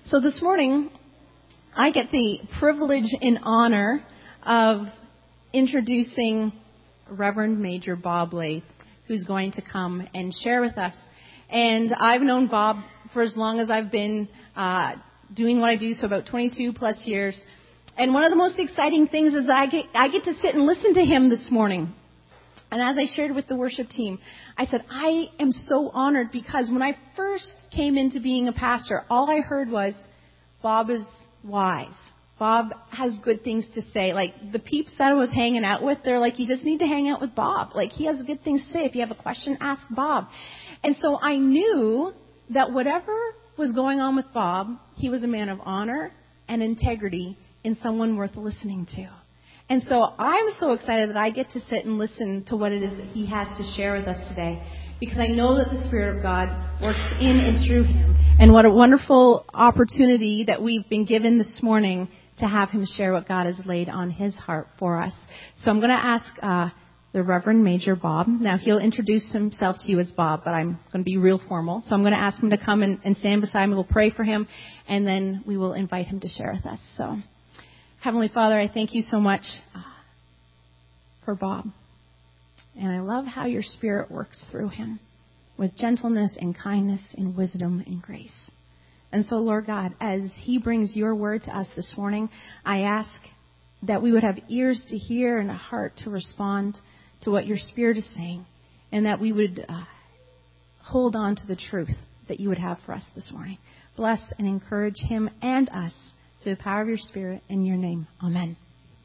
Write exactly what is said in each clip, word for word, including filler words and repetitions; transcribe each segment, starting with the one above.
So this morning, I get the privilege and honor of introducing Reverend Major Bob Lath, who's going to come and share with us. And I've known Bob for as long as I've been uh, doing what I do, so about twenty-two plus years. And one of the most exciting things is I get, I get to sit and listen to him this morning. And as I shared with the worship team, I said, I am so honored because when I first came into being a pastor, all I heard was, Bob is wise. Bob has good things to say. Like the peeps that I was hanging out with, they're like, you just need to hang out with Bob. Like he has good things to say. If you have a question, ask Bob. And so I knew that whatever was going on with Bob, he was a man of honor and integrity and someone worth listening to. And so I'm so excited that I get to sit and listen to what it is that he has to share with us today, because I know that the Spirit of God works in and through him. And what a wonderful opportunity that we've been given this morning to have him share what God has laid on his heart for us. So I'm going to ask uh, the Reverend Major Bob. Now, he'll introduce himself to you as Bob, but I'm going to be real formal. So I'm going to ask him to come and, and stand beside me. We'll pray for him, and then we will invite him to share with us. So, Heavenly Father, I thank you so much uh, for Bob. And I love how your Spirit works through him with gentleness and kindness and wisdom and grace. And so, Lord God, as he brings your word to us this morning, I ask that we would have ears to hear and a heart to respond to what your Spirit is saying, and that we would uh, hold on to the truth that you would have for us this morning. Bless and encourage him and us through the power of your Spirit. In your name, amen.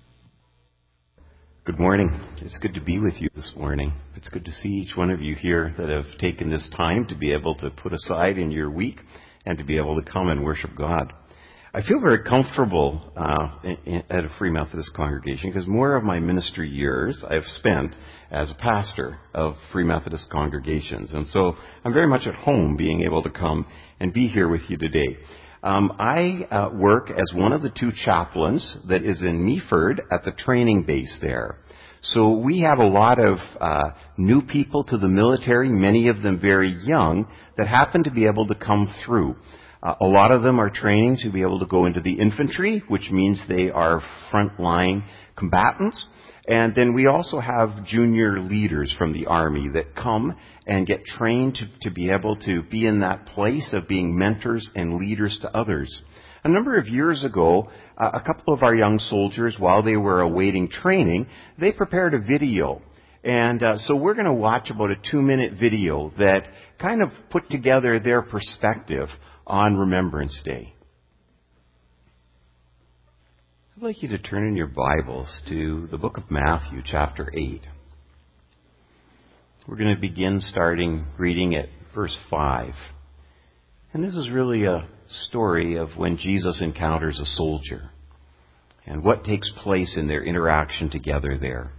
Good morning. It's good to be with you this morning. It's good to see each one of you here that have taken this time to be able to put aside in your week and to be able to come and worship God. I feel very comfortable uh, in, in, at a Free Methodist congregation because more of my ministry years I've spent as a pastor of Free Methodist congregations. And so I'm very much at home being able to come and be here with you today. Um, I uh, work as one of the two chaplains that is in Meaford at the training base there. So we have a lot of uh, new people to the military, many of them very young, that happen to be able to come through. Uh, a lot of them are training to be able to go into the infantry, which means they are frontline combatants. And then we also have junior leaders from the Army that come and get trained to, to be able to be in that place of being mentors and leaders to others. A number of years ago, uh, a couple of our young soldiers, while they were awaiting training, they prepared a video. And uh, so we're going to watch about a two-minute video that kind of put together their perspective on Remembrance Day. I'd like you to turn in your Bibles to the book of Matthew, chapter eight. We're going to begin starting reading at verse five. And this is really a story of when Jesus encounters a soldier and what takes place in their interaction together there.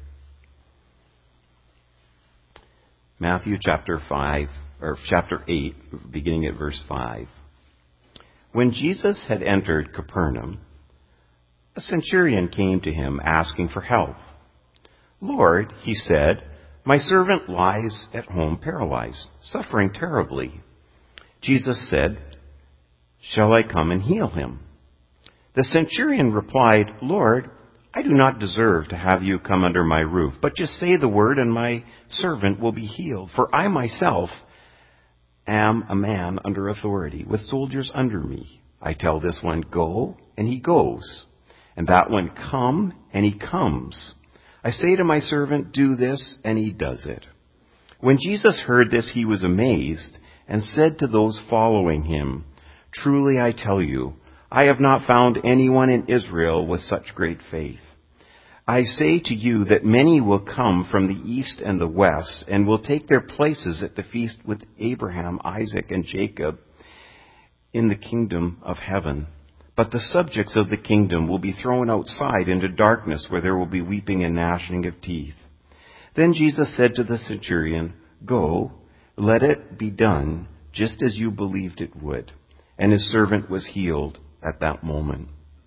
Matthew chapter five, or chapter eight, beginning at verse five. When Jesus had entered Capernaum, a centurion came to him asking for help. Lord, he said, my servant lies at home paralyzed, suffering terribly. Jesus said, shall I come and heal him? The centurion replied, Lord, I do not deserve to have you come under my roof, but just say the word and my servant will be healed. For I myself am a man under authority, with soldiers under me. I tell this one, go, and he goes. And that one, come, and he comes. I say to my servant, do this, and he does it. When Jesus heard this, he was amazed and said to those following him, truly I tell you, I have not found anyone in Israel with such great faith. I say to you that many will come from the east and the west and will take their places at the feast with Abraham, Isaac, and Jacob in the kingdom of heaven. But the subjects of the kingdom will be thrown outside into darkness where there will be weeping and gnashing of teeth. Then Jesus said to the centurion, go, let it be done just as you believed it would. And his servant was healed at that moment.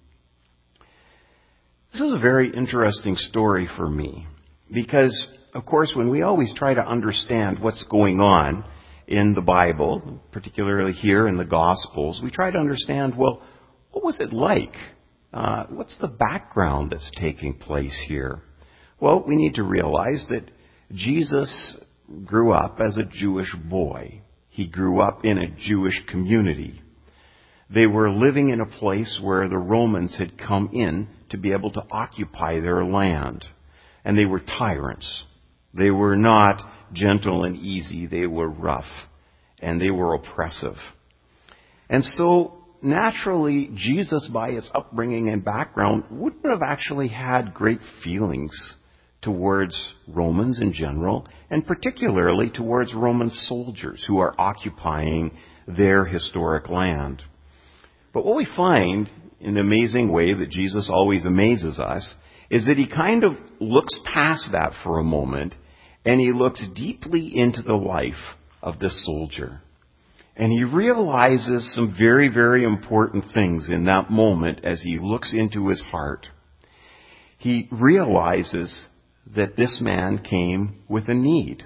This is a very interesting story for me because, of course, when we always try to understand what's going on in the Bible, particularly here in the Gospels, we try to understand, well, what was it like? Uh, what's the background that's taking place here? Well, we need to realize that Jesus grew up as a Jewish boy. He grew up in a Jewish community. They were living in a place where the Romans had come in to be able to occupy their land. And they were tyrants. They were not gentle and easy. They were rough. And they were oppressive. And so, naturally, Jesus, by his upbringing and background, wouldn't have actually had great feelings towards Romans in general, and particularly towards Roman soldiers who are occupying their historic land. But what we find, in an amazing way that Jesus always amazes us, is that he kind of looks past that for a moment, and he looks deeply into the life of this soldier. And he realizes some very, very important things in that moment as he looks into his heart. He realizes that this man came with a need.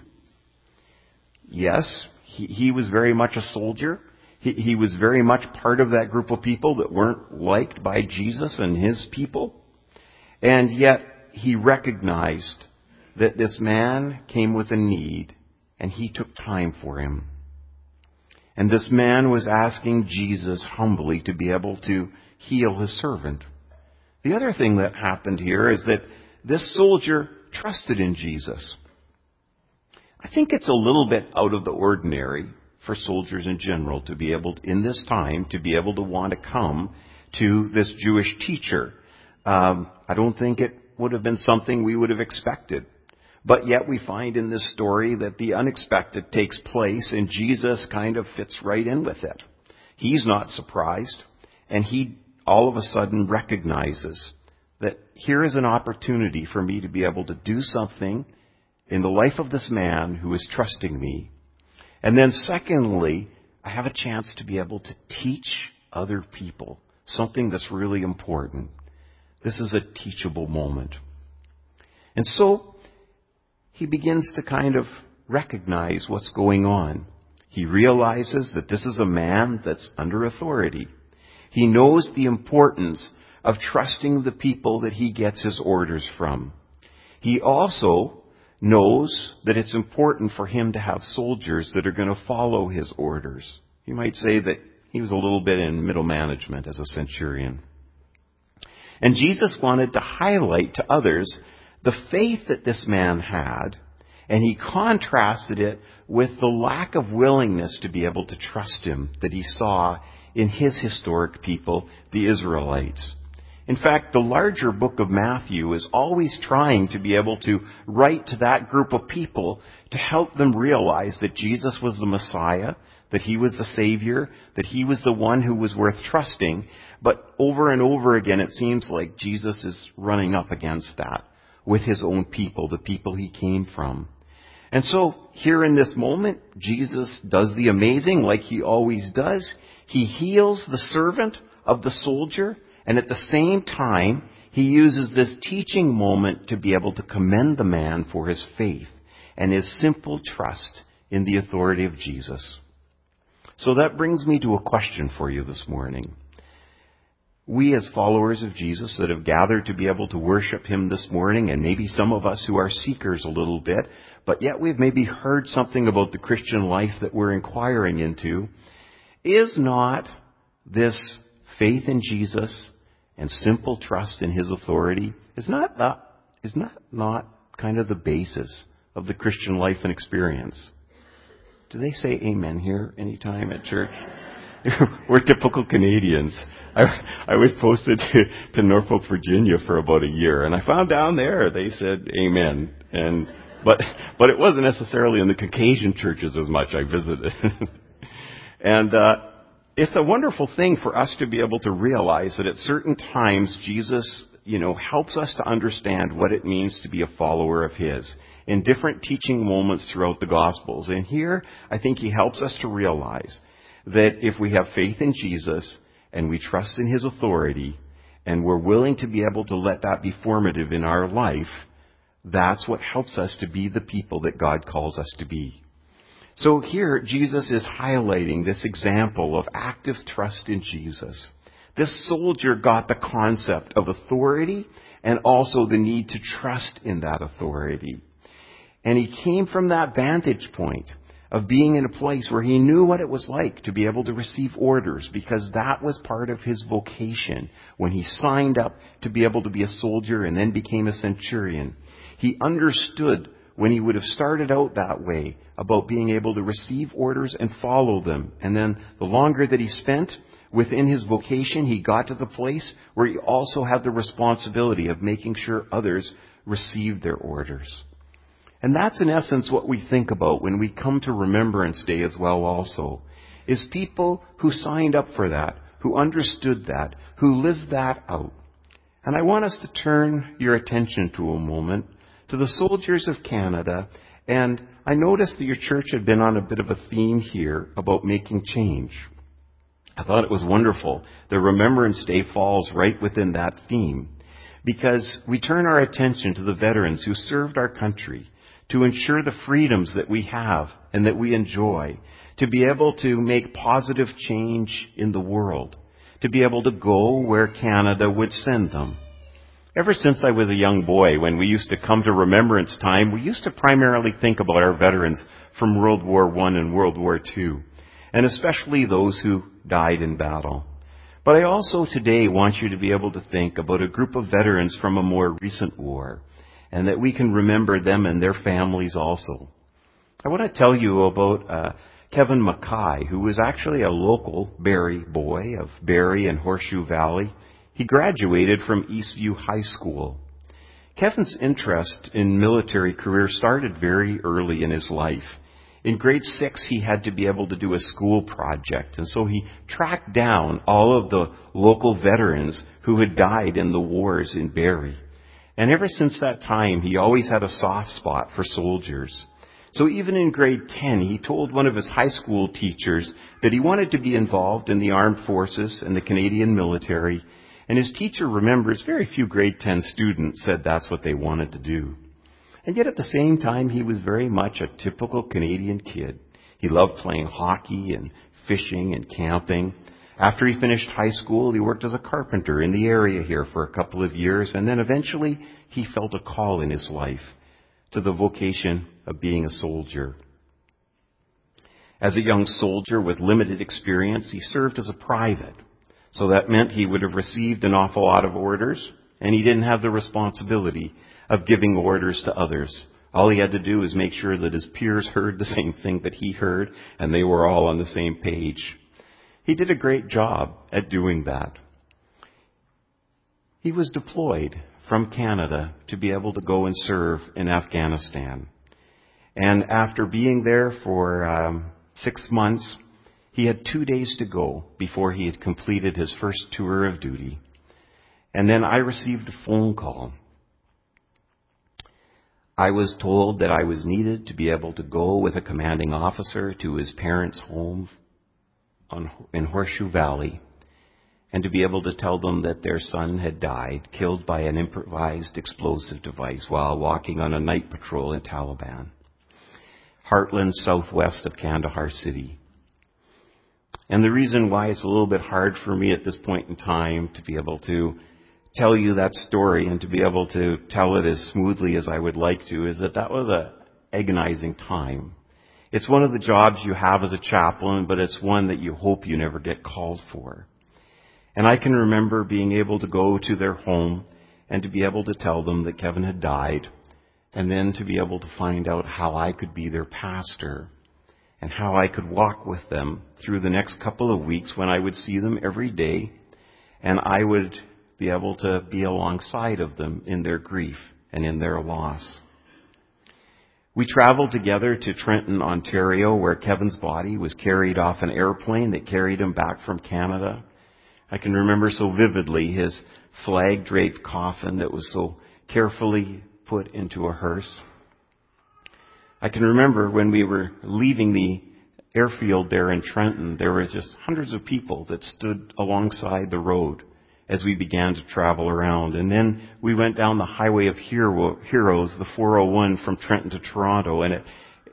Yes, he, he was very much a soldier. He, he was very much part of that group of people that weren't liked by Jesus and his people. And yet he recognized that this man came with a need, and he took time for him. And this man was asking Jesus humbly to be able to heal his servant. The other thing that happened here is that this soldier trusted in Jesus. I think it's a little bit out of the ordinary for soldiers in general to be able to, in this time, to be able to want to come to this Jewish teacher. Um, I don't think it would have been something we would have expected. But yet we find in this story that the unexpected takes place, and Jesus kind of fits right in with it. He's not surprised, and he all of a sudden recognizes that here is an opportunity for me to be able to do something in the life of this man who is trusting me. And then secondly, I have a chance to be able to teach other people something that's really important. This is a teachable moment. And so he begins to kind of recognize what's going on. He realizes that this is a man that's under authority. He knows the importance of trusting the people that he gets his orders from. He also knows that it's important for him to have soldiers that are going to follow his orders. You might say that he was a little bit in middle management as a centurion. And Jesus wanted to highlight to others the faith that this man had, and he contrasted it with the lack of willingness to be able to trust him that he saw in his historic people, the Israelites. In fact, the larger book of Matthew is always trying to be able to write to that group of people to help them realize that Jesus was the Messiah, that he was the Savior, that he was the one who was worth trusting. But over and over again, it seems like Jesus is running up against that with his own people, the people he came from. And so here in this moment, Jesus does the amazing like he always does. He heals the servant of the soldier. And at the same time, he uses this teaching moment to be able to commend the man for his faith and his simple trust in the authority of Jesus. So that brings me to a question for you this morning. We as followers of Jesus that have gathered to be able to worship him this morning, and maybe some of us who are seekers a little bit, but yet we've maybe heard something about the Christian life that we're inquiring into, is not this faith in Jesus and simple trust in his authority, is not that, is not, not kind of the basis of the Christian life and experience? Do they say amen here anytime at church? We're typical Canadians. I, I was posted to, to Norfolk, Virginia for about a year, and I found down there they said amen. And but but it wasn't necessarily in the Caucasian churches as much I visited. and uh It's a wonderful thing for us to be able to realize that at certain times Jesus, you know, helps us to understand what it means to be a follower of his in different teaching moments throughout the Gospels. And here, I think he helps us to realize that if we have faith in Jesus and we trust in his authority and we're willing to be able to let that be formative in our life, that's what helps us to be the people that God calls us to be. So here, Jesus is highlighting this example of active trust in Jesus. This soldier got the concept of authority and also the need to trust in that authority. And he came from that vantage point of being in a place where he knew what it was like to be able to receive orders, because that was part of his vocation when he signed up to be able to be a soldier and then became a centurion. He understood when he would have started out that way about being able to receive orders and follow them. And then the longer that he spent within his vocation, he got to the place where he also had the responsibility of making sure others received their orders. And that's in essence what we think about when we come to Remembrance Day as well also, is people who signed up for that, who understood that, who lived that out. And I want us to turn your attention to a moment to the soldiers of Canada. And I noticed that your church had been on a bit of a theme here about making change. I thought it was wonderful. The Remembrance Day falls right within that theme, because we turn our attention to the veterans who served our country to ensure the freedoms that we have and that we enjoy, to be able to make positive change in the world, to be able to go where Canada would send them. Ever since I was a young boy, when we used to come to Remembrance Time, we used to primarily think about our veterans from World War One and World War Two, and especially those who died in battle. But I also today want you to be able to think about a group of veterans from a more recent war, and that we can remember them and their families also. I want to tell you about uh, Kevin Mackay, who was actually a local Barrie boy of Barrie and Horseshoe Valley. He graduated from Eastview High School. Kevin's interest in military career started very early in his life. In grade six, he had to be able to do a school project, and so he tracked down all of the local veterans who had died in the wars in Barrie. And ever since that time, he always had a soft spot for soldiers. So even in grade ten, he told one of his high school teachers that he wanted to be involved in the armed forces and the Canadian military. And his teacher remembers very few grade ten students said that's what they wanted to do. And yet at the same time, he was very much a typical Canadian kid. He loved playing hockey and fishing and camping. After he finished high school, he worked as a carpenter in the area here for a couple of years, and then eventually he felt a call in his life to the vocation of being a soldier. As a young soldier with limited experience, he served as a private. So that meant he would have received an awful lot of orders, and he didn't have the responsibility of giving orders to others. All he had to do was make sure that his peers heard the same thing that he heard, and they were all on the same page. He did a great job at doing that. He was deployed from Canada to be able to go and serve in Afghanistan. And after being there for um, six months, he had two days to go before he had completed his first tour of duty. And then I received a phone call. I was told that I was needed to be able to go with a commanding officer to his parents' home on, in Horseshoe Valley, and to be able to tell them that their son had died, killed by an improvised explosive device while walking on a night patrol in Taliban, Heartland, southwest of Kandahar City. And the reason why it's a little bit hard for me at this point in time to be able to tell you that story and to be able to tell it as smoothly as I would like to is that that was a agonizing time. It's one of the jobs you have as a chaplain, but it's one that you hope you never get called for. And I can remember being able to go to their home and to be able to tell them that Kevin had died, and then to be able to find out how I could be their pastor and how I could walk with them through the next couple of weeks when I would see them every day, and I would be able to be alongside of them in their grief and in their loss. We traveled together to Trenton, Ontario, where Kevin's body was carried off an airplane that carried him back from Canada. I can remember so vividly his flag-draped coffin that was so carefully put into a hearse. I can remember when we were leaving the airfield there in Trenton, there were just hundreds of people that stood alongside the road as we began to travel around. And then we went down the Highway of Hero, Heroes, the four oh one from Trenton to Toronto, and it,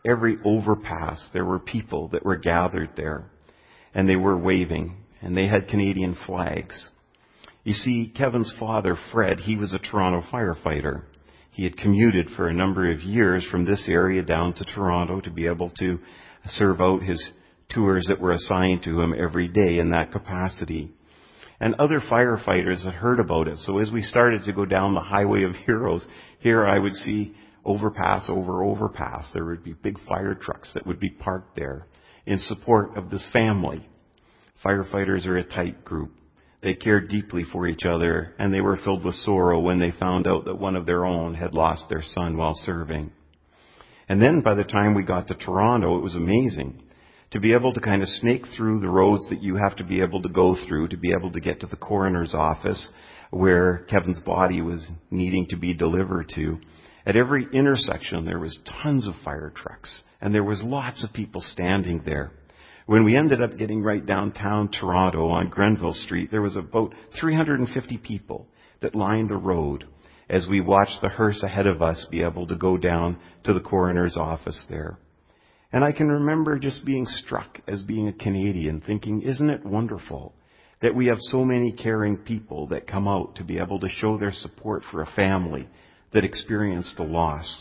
every overpass, there were people that were gathered there, and they were waving, and they had Canadian flags. You see, Kevin's father, Fred, he was a Toronto firefighter. He had commuted for a number of years from this area down to Toronto to be able to serve out his tours that were assigned to him every day in that capacity. And other firefighters had heard about it. So as we started to go down the highway of heroes, here I would see overpass over overpass. There would be big fire trucks that would be parked there in support of this family. Firefighters are a tight group. They cared deeply for each other, and they were filled with sorrow when they found out that one of their own had lost their son while serving. And then by the time we got to Toronto, it was amazing to be able to kind of snake through the roads that you have to be able to go through to be able to get to the coroner's office where Kevin's body was needing to be delivered to. At every intersection, there was tons of fire trucks, and there was lots of people standing there. When we ended up getting right downtown Toronto on Grenville Street, there was about three hundred fifty people that lined the road as we watched the hearse ahead of us be able to go down to the coroner's office there. And I can remember just being struck as being a Canadian, thinking, isn't it wonderful that we have so many caring people that come out to be able to show their support for a family that experienced a loss.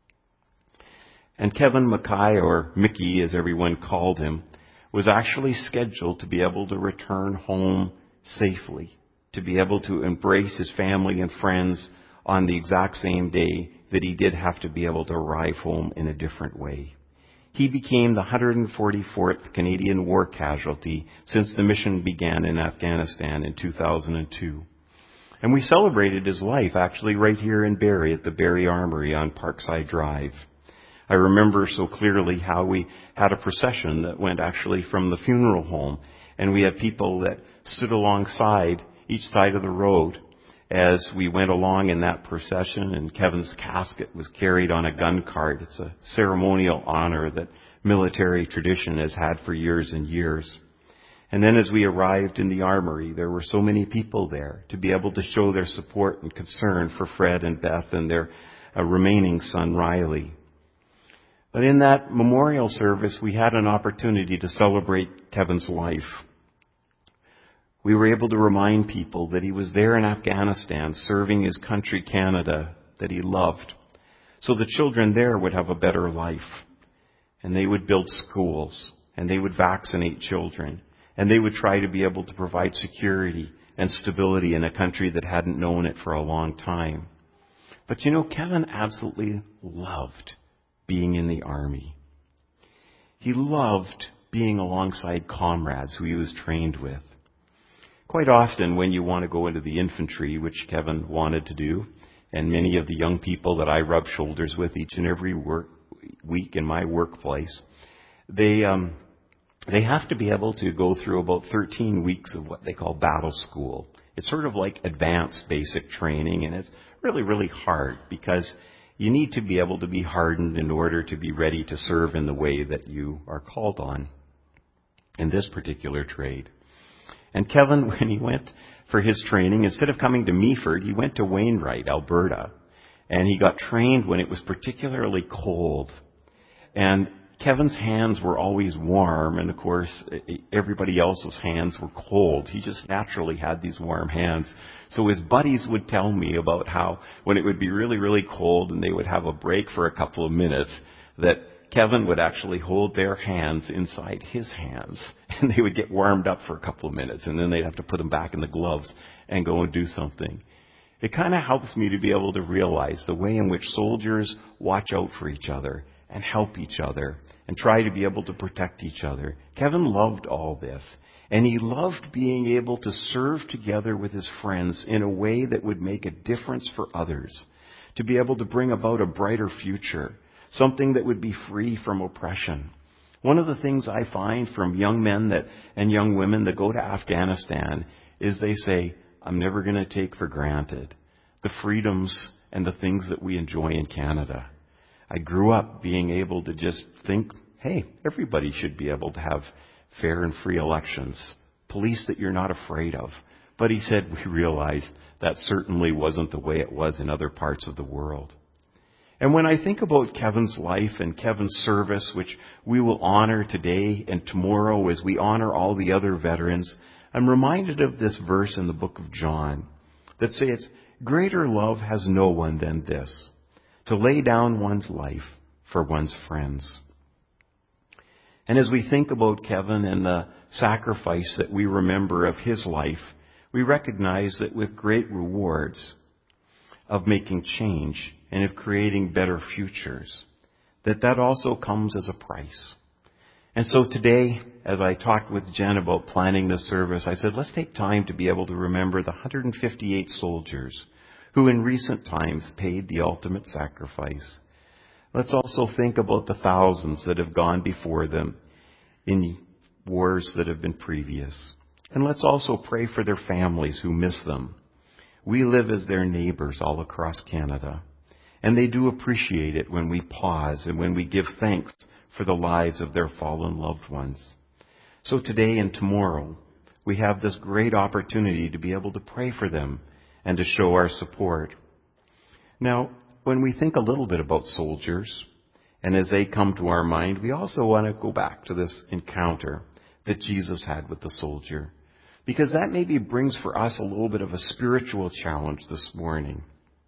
And Kevin Mackay, or Mickey as everyone called him, was actually scheduled to be able to return home safely, to be able to embrace his family and friends on the exact same day that he did have to be able to arrive home in a different way. He became the one hundred forty-fourth Canadian war casualty since the mission began in Afghanistan in two thousand two. And we celebrated his life actually right here in Barrie at the Barrie Armory on Parkside Drive. I remember so clearly how we had a procession that went actually from the funeral home, and we had people that stood alongside each side of the road as we went along in that procession, and Kevin's casket was carried on a gun cart. It's a ceremonial honor that military tradition has had for years and years. And then as we arrived in the armory, there were so many people there to be able to show their support and concern for Fred and Beth and their uh, remaining son, Riley. But in that memorial service, we had an opportunity to celebrate Kevin's life. We were able to remind people that he was there in Afghanistan serving his country, Canada, that he loved, so the children there would have a better life. And they would build schools, and they would vaccinate children, and they would try to be able to provide security and stability in a country that hadn't known it for a long time. But you know, Kevin absolutely loved being in the army. He loved being alongside comrades who he was trained with. Quite often when you want to go into the infantry, which Kevin wanted to do, and many of the young people that I rub shoulders with each and every work, week in my workplace, they um, they have to be able to go through about thirteen weeks of what they call battle school. It's sort of like advanced basic training, and it's really, really hard because you need to be able to be hardened in order to be ready to serve in the way that you are called on in this particular trade. And Kevin, when he went for his training, instead of coming to Meaford, he went to Wainwright, Alberta. And he got trained when it was particularly cold. And Kevin's hands were always warm, and of course, everybody else's hands were cold. He just naturally had these warm hands. So his buddies would tell me about how when it would be really, really cold and they would have a break for a couple of minutes, that Kevin would actually hold their hands inside his hands, and they would get warmed up for a couple of minutes, and then they'd have to put them back in the gloves and go and do something. It kind of helps me to be able to realize the way in which soldiers watch out for each other and help each other and try to be able to protect each other. Kevin loved all this, and he loved being able to serve together with his friends in a way that would make a difference for others, to be able to bring about a brighter future, something that would be free from oppression. One of the things I find from young men that and young women that go to Afghanistan is they say, I'm never going to take for granted the freedoms and the things that we enjoy in Canada. I grew up being able to just think, hey, everybody should be able to have fair and free elections, police that you're not afraid of. But he said we realized that certainly wasn't the way it was in other parts of the world. And when I think about Kevin's life and Kevin's service, which we will honor today and tomorrow as we honor all the other veterans, I'm reminded of this verse in the book of John that says, "Greater love has no one than this, to lay down one's life for one's friends." And as we think about Kevin and the sacrifice that we remember of his life, we recognize that with great rewards of making change and of creating better futures, that that also comes as a price. And so today, as I talked with Jen about planning this service, I said, let's take time to be able to remember the one hundred fifty-eight soldiers who in recent times paid the ultimate sacrifice. Let's also think about the thousands that have gone before them in wars that have been previous. And let's also pray for their families who miss them. We live as their neighbors all across Canada. And they do appreciate it when we pause and when we give thanks for the lives of their fallen loved ones. So today and tomorrow, we have this great opportunity to be able to pray for them and to show our support. Now, when we think a little bit about soldiers, and as they come to our mind, we also want to go back to this encounter that Jesus had with the soldier, because that maybe brings for us a little bit of a spiritual challenge this morning.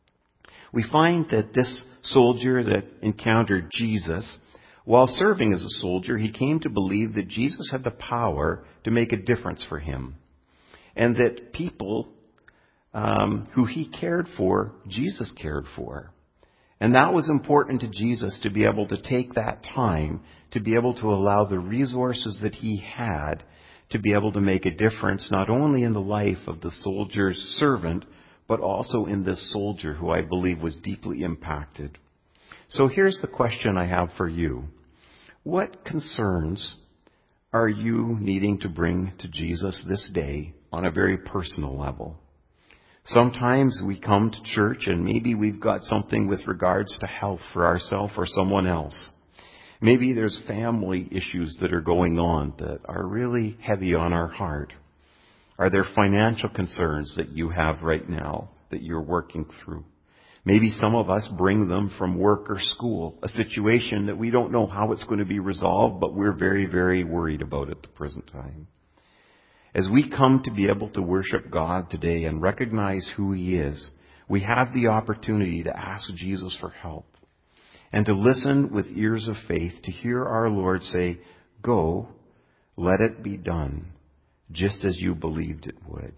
We find that this soldier that encountered Jesus, while serving as a soldier, he came to believe that Jesus had the power to make a difference for him, and that people um, who he cared for, Jesus cared for. And that was important to Jesus, to be able to take that time, to be able to allow the resources that he had to be able to make a difference, not only in the life of the soldier's servant, but also in this soldier who I believe was deeply impacted. So here's the question I have for you. What concerns are you needing to bring to Jesus this day on a very personal level? Sometimes we come to church and maybe we've got something with regards to health for ourselves or someone else. Maybe there's family issues that are going on that are really heavy on our heart. Are there financial concerns that you have right now that you're working through? Maybe some of us bring them from work or school, a situation that we don't know how it's going to be resolved, but we're very, very worried about at the present time. As we come to be able to worship God today and recognize who He is, we have the opportunity to ask Jesus for help and to listen with ears of faith to hear our Lord say, "Go, let it be done, just as you believed it would."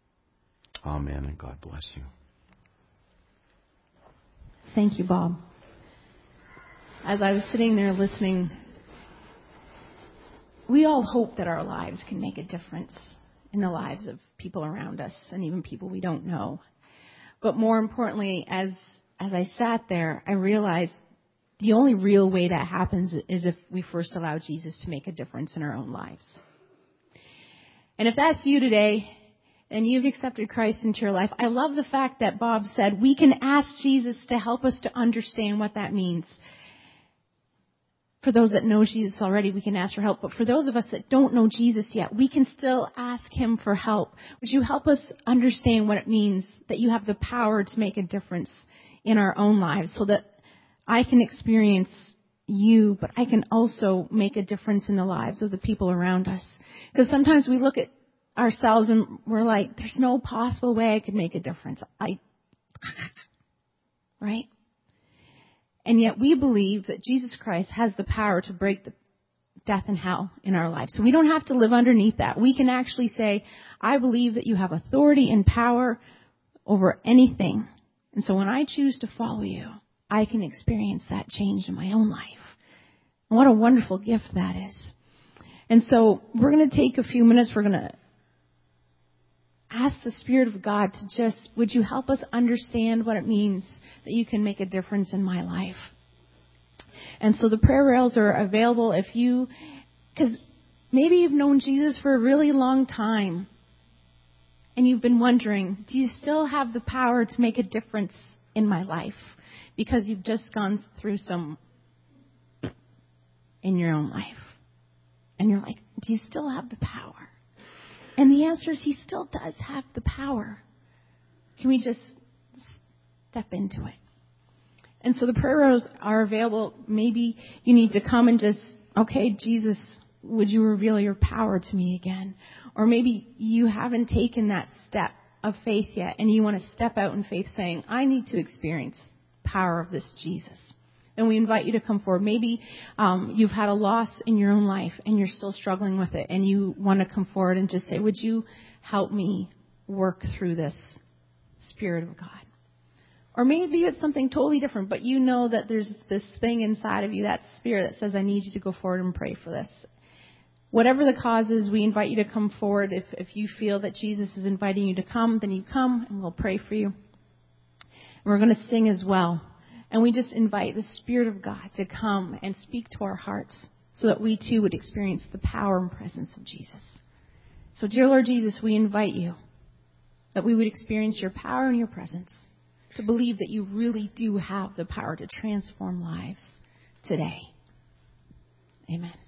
Amen, and God bless you. Thank you, Bob. As I was sitting there listening, we all hope that our lives can make a difference in the lives of people around us and even people we don't know. But more importantly, as as I sat there, I realized the only real way that happens is if we first allow Jesus to make a difference in our own lives. And if that's you today, and you've accepted Christ into your life, I love the fact that Bob said we can ask Jesus to help us to understand what that means. For those that know Jesus already, we can ask for help. But for those of us that don't know Jesus yet, we can still ask Him for help. Would you help us understand what it means that you have the power to make a difference in our own lives, so that I can experience you, but I can also make a difference in the lives of the people around us? Because sometimes we look at ourselves and we're like, there's no possible way I could make a difference. I, right? And yet we believe that Jesus Christ has the power to break the death and hell in our lives. So we don't have to live underneath that. We can actually say, I believe that you have authority and power over anything. And so when I choose to follow you, I can experience that change in my own life. And what a wonderful gift that is. And so we're going to take a few minutes. We're going to ask the Spirit of God to just, would you help us understand what it means that you can make a difference in my life? And so the prayer rails are available if you, because maybe you've known Jesus for a really long time and you've been wondering, do you still have the power to make a difference in my life? Because you've just gone through some in your own life. And you're like, do you still have the power? And the answer is He still does have the power. Can we just step into it? And so the prayers are available. Maybe you need to come and just, okay, Jesus, would you reveal your power to me again? Or maybe you haven't taken that step of faith yet, and you want to step out in faith saying, I need to experience power of this Jesus. Then we invite you to come forward. Maybe um, you've had a loss in your own life and you're still struggling with it, and you want to come forward and just say, would you help me work through this, Spirit of God? Or maybe it's something totally different, but you know that there's this thing inside of you, that spirit that says, I need you to go forward and pray for this. Whatever the cause is, we invite you to come forward. If, if you feel that Jesus is inviting you to come, then you come and we'll pray for you. And we're going to sing as well. And we just invite the Spirit of God to come and speak to our hearts so that we too would experience the power and presence of Jesus. So, dear Lord Jesus, we invite you that we would experience your power and your presence, to believe that you really do have the power to transform lives today. Amen.